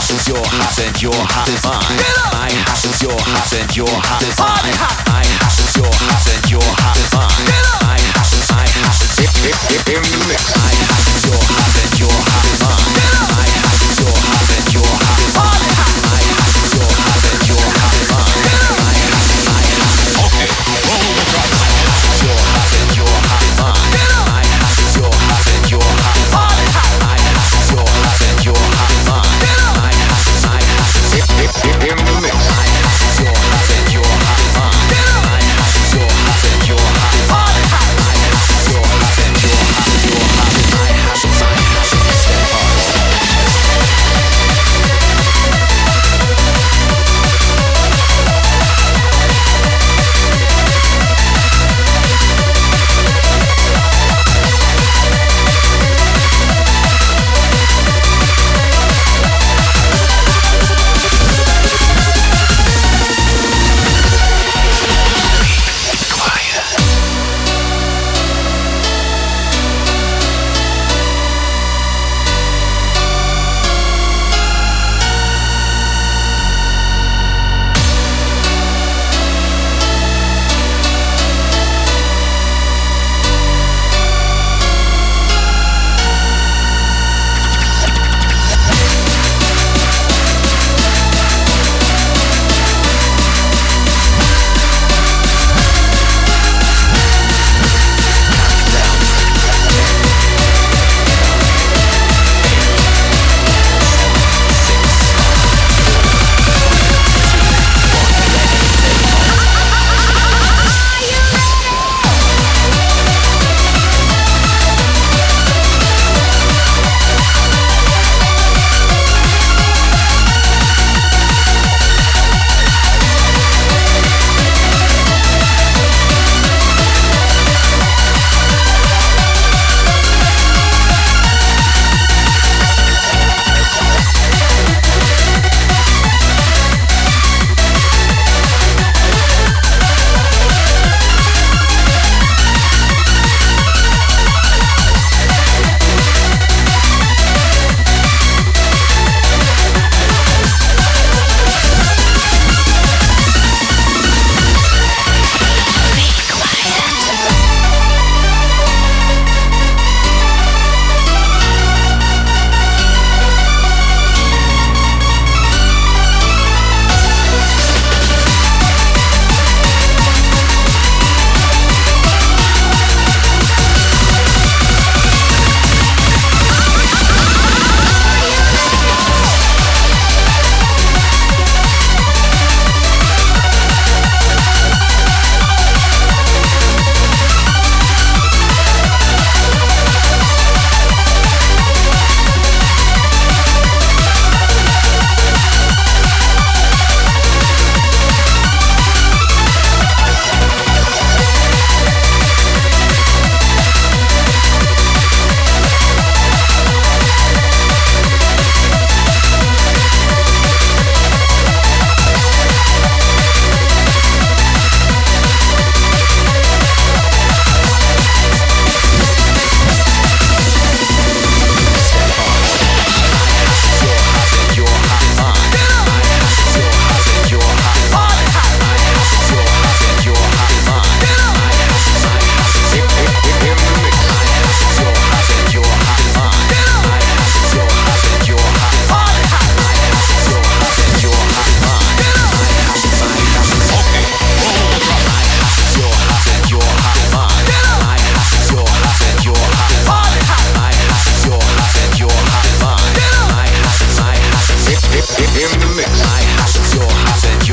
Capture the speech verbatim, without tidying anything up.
house is your house and your house is mine. My house is your house and your house is mine. My house is your house and your house is mine. My house is my house is in the mix. My house is your house and your house is mine. My house is your house and your house is mine. My house is your house and your house is mine. My house is my house. Okay, roll the drum. My house is your house and your house is mine. My house is your house and your house is mine. My house is your house and your house is mine. My house is my house is in the mix. My house is your house and your house is mine. My house is your house and your house is mine. My house is your house and your house is your house. My house is my house is step on. In the mix. My house is your house and